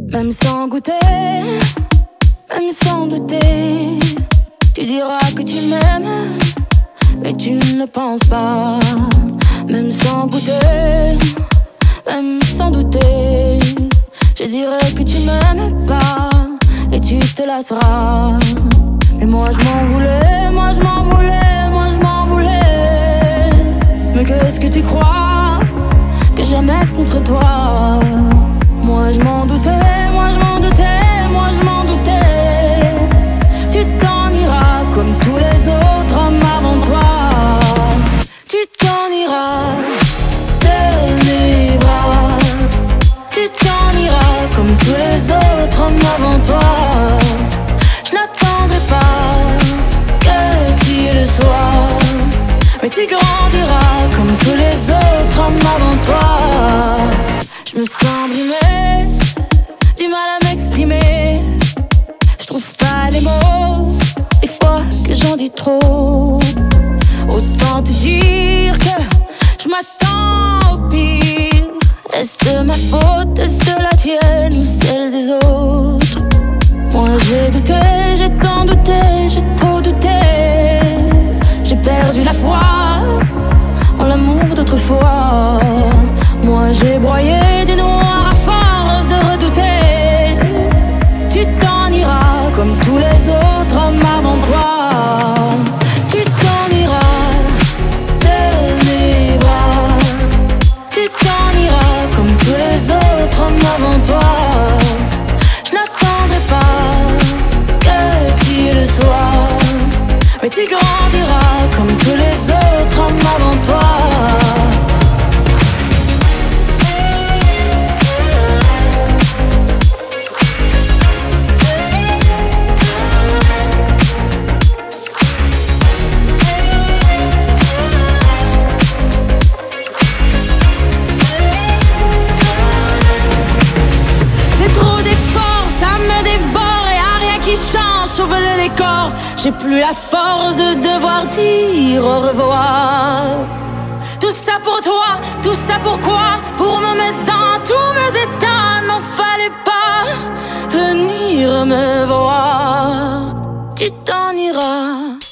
Même sans goûter, même sans douter, tu diras que tu m'aimes, mais tu ne le penses pas. Même sans goûter, même sans douter, je dirais que tu m'aimes pas et tu te lasseras. Mais moi je m'en voulais, moi je m'en voulais, moi je m'en voulais. Mais qu'est-ce que tu crois que j'aime être contre toi? Moi je m'en doutais, moi je m'en doutais, moi je m'en doutais. Tu t'en iras comme tous les autres hommes avant toi. Tu t'en iras de mes bras. Tu t'en iras comme tous les autres hommes avant toi. Je n'attendrai pas que tu le sois, mais tu grandiras comme tous les autres hommes avant toi. Je me sens brimée, du mal à m'exprimer. Je trouve pas les mots, des fois que j'en dis trop. Autant te dire que je m'attends au pire. Est-ce de ma faute, est-ce de la tienne ou celle des autres? Moi j'ai douté, j'ai tant douté, j'ai trop douté. J'ai perdu la foi en l'amour d'autrefois. Moi j'ai broyé du noir à force de redouter. Tu t'en iras comme tous les autres hommes avant toi. Tu t'en iras de mes bras. Tu t'en iras comme tous les autres hommes avant toi. Je n'attendrai pas que tu le sois, mais tu grandiras comme tous les autres hommes avant toi. J'ouvre le décor, j'ai plus la force de devoir dire au revoir. Tout ça pour toi, tout ça pourquoi? Pour me mettre dans tous mes états, n'en fallait pas venir me voir. Tu t'en iras.